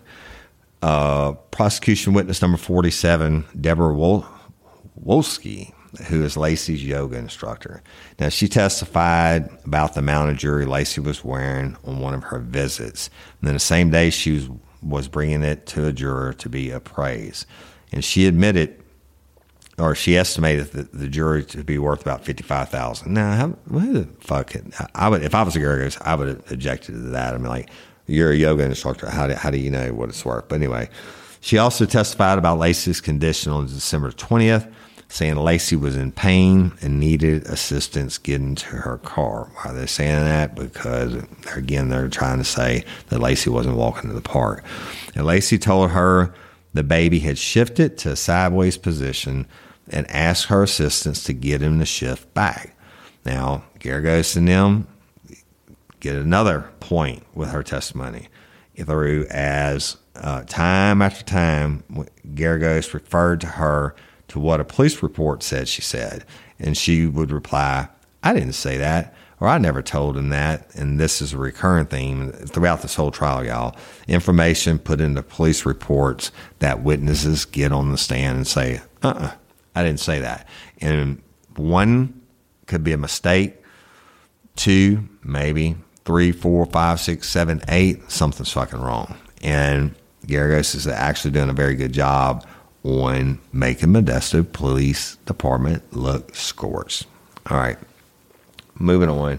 Prosecution witness number 47, Deborah Wolski, who is Lacey's yoga instructor. Now, she testified about the mounted jewelry Lacey was wearing on one of her visits. And then the same day, she was bringing it to a juror to be appraised. And she admitted, or she estimated the jewelry to be worth about $55,000. Now, who the fuck? I would, if I was a Garagos, I would have objected to that. You're a yoga instructor. How do you know what it's worth? But anyway, she also testified about Lacey's condition on December 20th, saying Lacey was in pain and needed assistance getting to her car. Why are they saying that? Because, again, they're trying to say that Lacey wasn't walking to the park. And Lacey told her the baby had shifted to a sideways position and asked her assistants to get him to shift back. Now, Garagos and them get another point with her testimony, through as time after time, Garagos referred to her to what a police report said she said, and she would reply, "I didn't say that," or "I never told him that." And this is a recurrent theme throughout this whole trial, y'all. Information put into police reports that witnesses get on the stand and say, I didn't say that. And one could be a mistake, two, maybe, 3, 4, 5, 6, 7, 8, something's fucking wrong. And Garagos is actually doing a very good job on making Modesto Police Department look scorched. All right, moving on.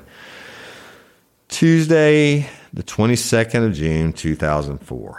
Tuesday, the 22nd of June, 2004.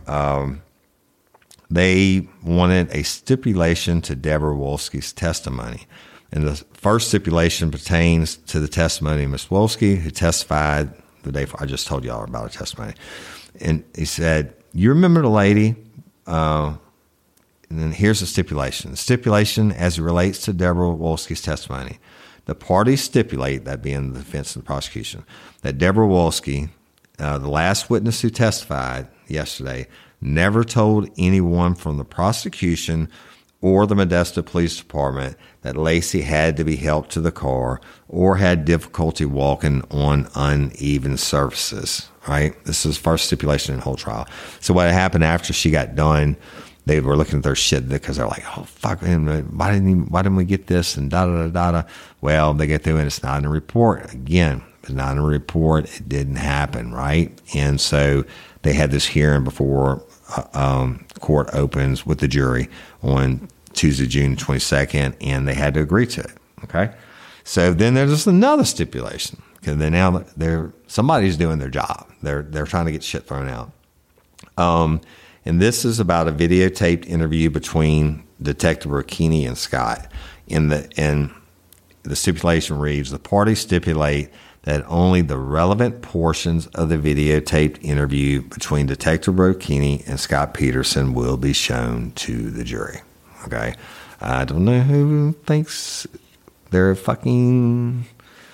They wanted a stipulation to Deborah Wolski's testimony. And the first stipulation pertains to the testimony of Ms. Wolski, who testified the day before. I just told y'all about her testimony. And he said, "You remember the lady?" And then here's the stipulation. The stipulation as it relates to Deborah Wolski's testimony. The parties stipulate, that being the defense and the prosecution, that Deborah Wolski, the last witness who testified yesterday, never told anyone from the prosecution or the Modesto Police Department that Lacey had to be helped to the car or had difficulty walking on uneven surfaces, right? This is the first stipulation in the whole trial. So what happened after she got done, they were looking at their shit because they're like, "Oh, fuck, why didn't we get this?" And da-da-da-da-da. Well, they get through and it's not in a report. Again, it's not in a report. It didn't happen, right? And so they had this hearing before court opens with the jury on Tuesday, June 22nd, and they had to agree to it. Okay, so then there's just another stipulation because now somebody's doing their job. They're trying to get shit thrown out. And this is about a videotaped interview between Detective Rocchini and Scott. And the stipulation reads: the parties stipulate that only the relevant portions of the videotaped interview between Detective Rocchini and Scott Peterson will be shown to the jury. Okay, I don't know who thinks they're fucking.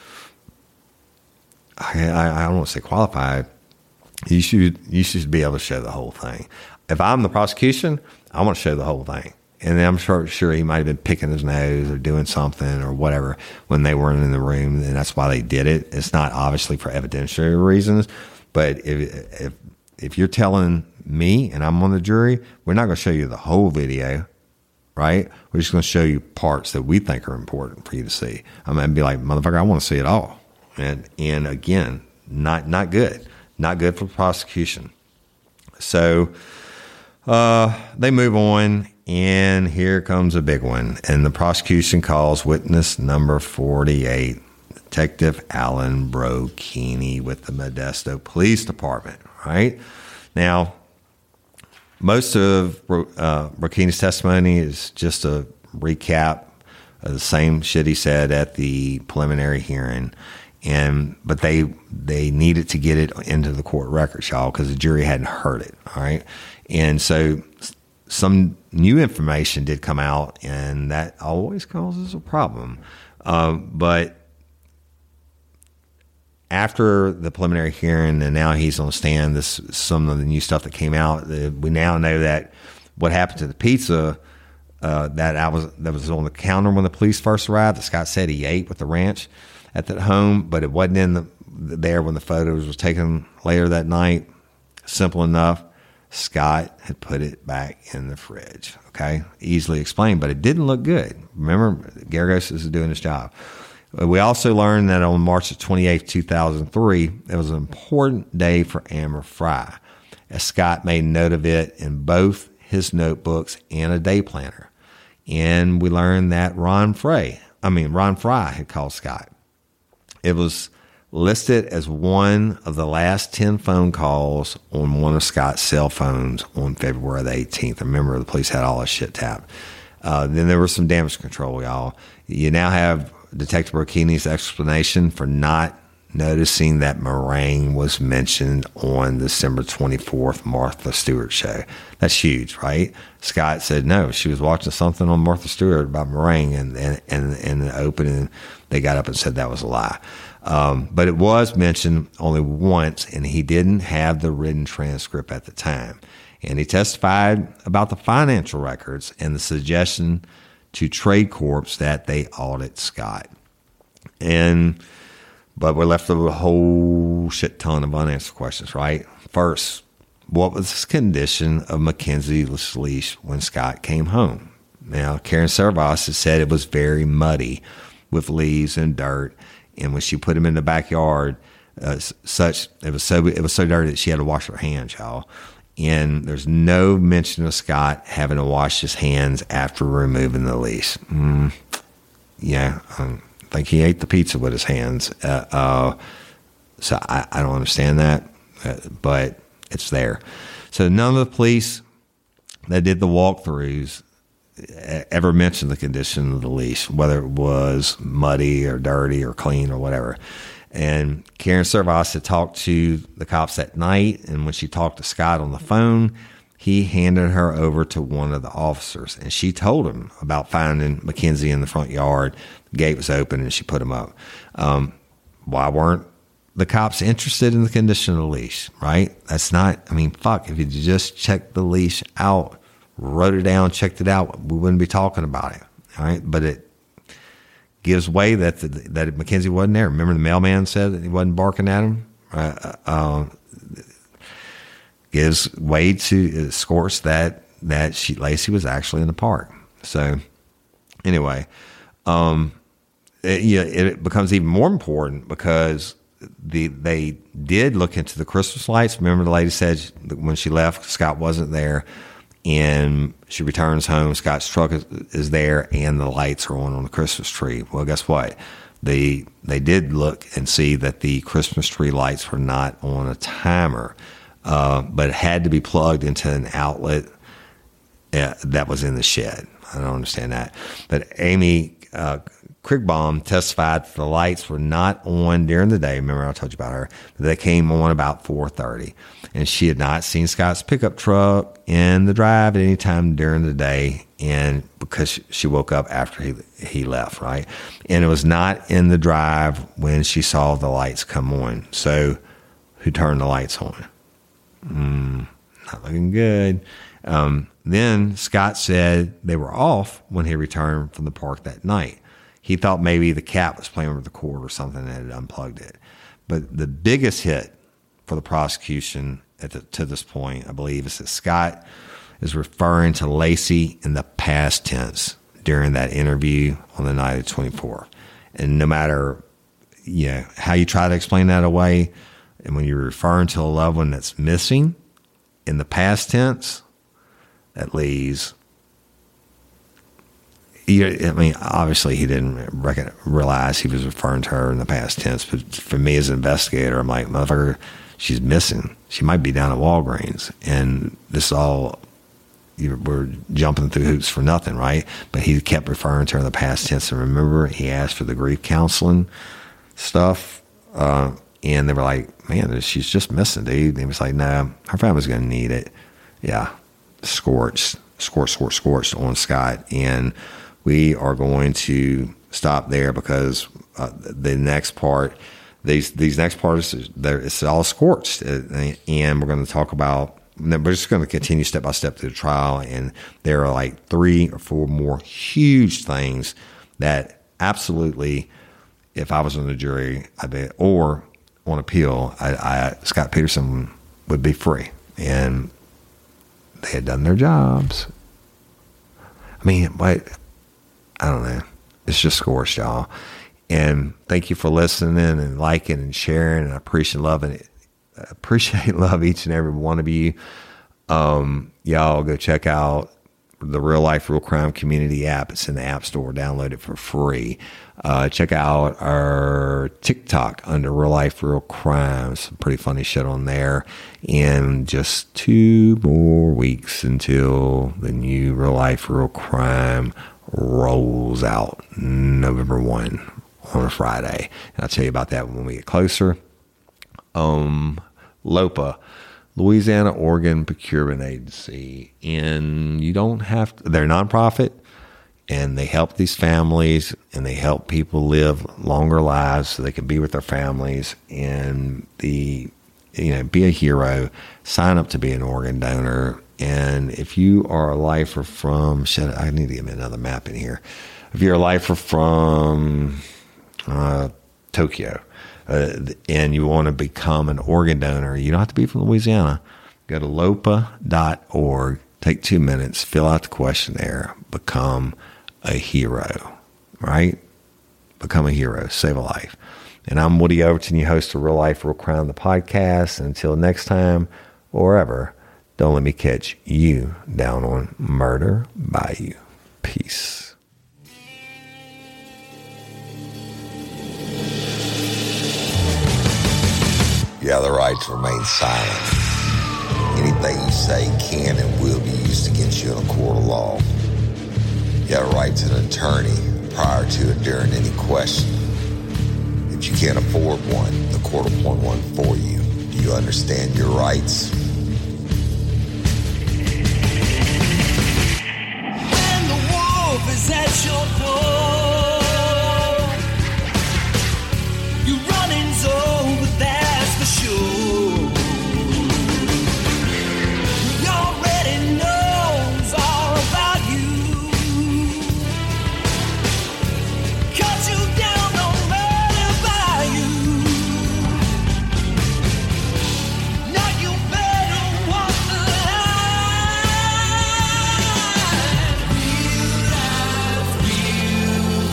I don't want to say qualified. You should be able to show the whole thing. If I'm the prosecution, I want to show the whole thing. And I'm sure he might have been picking his nose or doing something or whatever when they weren't in the room, and that's why they did it. It's not obviously for evidentiary reasons, but if you're telling me and I'm on the jury, we're not going to show you the whole video, right? We're just going to show you parts that we think are important for you to see. I'm going to be like, motherfucker, I want to see it all. And again, not good. Not good for the prosecution. So they move on, and here comes a big one. And the prosecution calls witness number 48, Detective Alan Brocchini with the Modesto Police Department, right? Now, most of Brocchini's testimony is just a recap of the same shit he said at the preliminary hearing. But they needed to get it into the court records, y'all, because the jury hadn't heard it, all right? And so some new information did come out, and that always causes a problem. But after the preliminary hearing, and now he's on the stand, some of the new stuff that came out, we now know that what happened to the pizza that was on the counter when the police first arrived, that Scott said he ate with the ranch at that home, but it wasn't there when the photos was taken later that night. Simple enough. Scott had put it back in the fridge. Okay, easily explained, but it didn't look good. Remember, Geragos is doing his job. We also learned that on March 28, 2003, it was an important day for Amber Frey, as Scott made note of it in both his notebooks and a day planner. And we learned that Ron Frey had called Scott. It was listed as one of the last 10 phone calls on one of Scott's cell phones on February the 18th. Remember, the police had all this shit tapped. Then there was some damage control, y'all. You now have Detective Brocchini's explanation for not noticing that meringue was mentioned on December 24th Martha Stewart show. That's huge, right? Scott said no, she was watching something on Martha Stewart about meringue, and in the opening they got up and said that was a lie. But it was mentioned only once, and he didn't have the written transcript at the time. And he testified about the financial records and the suggestion to Trade Corps that they audit Scott. But we're left with a whole shit ton of unanswered questions, right? First, what was the condition of Mackenzie's leash when Scott came home? Now, Karen Servas has said it was very muddy with leaves and dirt, and when she put him in the backyard, it was so dirty that she had to wash her hands, y'all. And there's no mention of Scott having to wash his hands after removing the leash. I think he ate the pizza with his hands. So I don't understand that, but it's there. So none of the police that did the walkthroughs ever mentioned the condition of the leash, whether it was muddy or dirty or clean or whatever. And Karen Servas had talked to the cops that night, and when she talked to Scott on the phone, he handed her over to one of the officers, and she told him about finding Mackenzie in the front yard. The gate was open, and she put him up. Why weren't the cops interested in the condition of the leash, right? That's not, if you just checked the leash out, wrote it down, checked it out, we wouldn't be talking about it, all right? But it gives way that Mackenzie wasn't there. Remember the mailman said that he wasn't barking at him? Gives way to scores that Lacey was actually in the park. So anyway, it becomes even more important because they did look into the Christmas lights. Remember the lady said when she left, Scott wasn't there, and she returns home, Scott's truck is there, and the lights are on the Christmas tree. Well, guess what? They did look and see that the Christmas tree lights were not on a timer, but it had to be plugged into an outlet that was in the shed. I don't understand that. But Amy Krigbaum testified that the lights were not on during the day. Remember I told you about her? They came on about 4:30. And she had not seen Scott's pickup truck in the drive at any time during the day, and because she woke up after he left, right? And it was not in the drive when she saw the lights come on. So who turned the lights on? Not looking good. Then Scott said they were off when he returned from the park that night. He thought maybe the cat was playing with the cord or something and had unplugged it. But the biggest hit for the prosecution to this point, I believe, is that Scott is referring to Lacey in the past tense during that interview on the night of the 24th. And no matter how you try to explain that away, and when you're referring to a loved one that's missing, in the past tense, that leaves. I mean, obviously he didn't realize he was referring to her in the past tense. But for me as an investigator, I'm like, motherfucker, she's missing. She might be down at Walgreens. And this is all, we're jumping through hoops for nothing, right? But he kept referring to her in the past tense. And remember, he asked for the grief counseling stuff. And they were like, man, she's just missing, dude. And he was like, no, her family's going to need it. Yeah, scorched on Scott. And we are going to stop there because the next part, these next parts, it's all scorched. And we're going to talk about, we're just going to continue step by step through the trial. And there are like 3 or 4 more huge things that absolutely, if I was on the jury, or on appeal, Scott Peterson would be free. And they had done their jobs. I mean, what? I don't know. It's just scorched, y'all. And thank you for listening and liking and sharing. And I appreciate love each and every one of you. Y'all go check out the Real Life Real Crime Community app. It's in the App Store. Download it for free. Check out our TikTok under Real Life Real Crime. Some pretty funny shit on there. And just 2 more weeks until the new Real Life Real Crime rolls out November 1 on a Friday. And I'll tell you about that when we get closer. LOPA, Louisiana Organ Procurement Agency. And you don't have to, they're nonprofit. And they help these families, and they help people live longer lives so they can be with their families and be a hero. Sign up to be an organ donor. And if you are a lifer from, I need to get me another map in here. If you're a lifer from Tokyo and you want to become an organ donor, you don't have to be from Louisiana. Go to lopa.org, take 2 minutes, fill out the questionnaire, become a hero, right? Become a hero, save a life. And I'm Woody Overton, your host of Real Life Real Crime, the podcast. And until next time, or ever, don't let me catch you down on Murder Bayou. Peace. You have the right to remain silent. Anything you say can and will be used against you in a court of law. You have a right to an attorney prior to and during any question. If you can't afford one, the court will appoint one for you. Do you understand your rights? When the wolf is at your door, your running's over, that's for sure. He already knows all about you. Cut you down on Murder Bayou. Now you better walk the line. Real life, real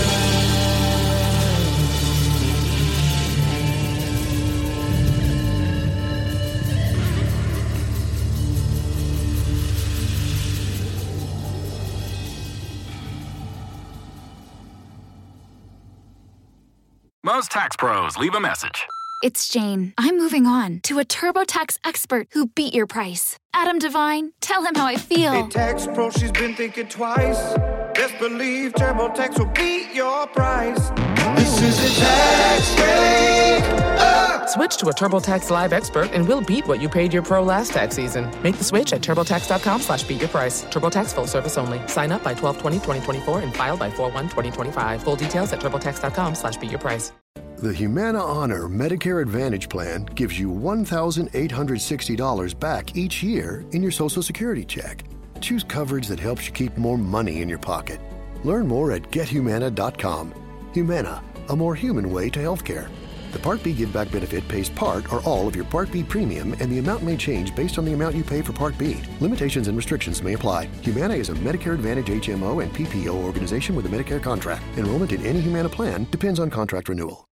Most tax pros leave a message. It's Jane. I'm moving on to a TurboTax expert who beat your price. Adam Devine, tell him how I feel. Hey, tax pro, she's been thinking twice. Best believe TurboTax will beat your price. This is a tax break. Switch to a TurboTax Live expert and we'll beat what you paid your pro last tax season. Make the switch at TurboTax.com/beatyourprice. TurboTax full service only. Sign up by 12/20/2024 and file by 4/1/2025. Full details at TurboTax.com/beatyourprice. The Humana Honor Medicare Advantage Plan gives you $1,860 back each year in your Social Security check. Choose coverage that helps you keep more money in your pocket. Learn more at GetHumana.com. Humana, a more human way to healthcare. The Part B Give Back benefit pays part or all of your Part B premium, and the amount may change based on the amount you pay for Part B. Limitations and restrictions may apply. Humana is a Medicare Advantage HMO and PPO organization with a Medicare contract. Enrollment in any Humana plan depends on contract renewal.